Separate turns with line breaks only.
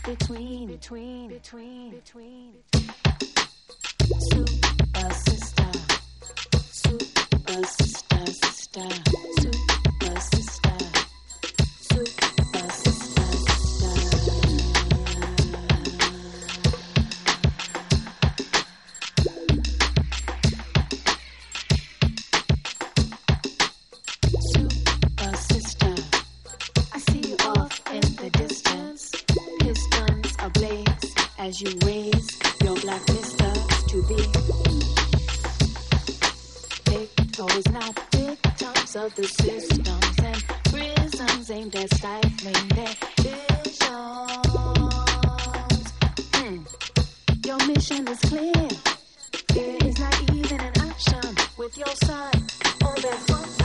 between. Super sister, super sister, sister, super sister, super sister, super sister. I see you off in the distance, pistons ablaze as you raise your black misters to be. Victors, not victims of the systems and prisons aimed at stifling their visions. Your mission is clear. Fear is not even an option with your son on that front.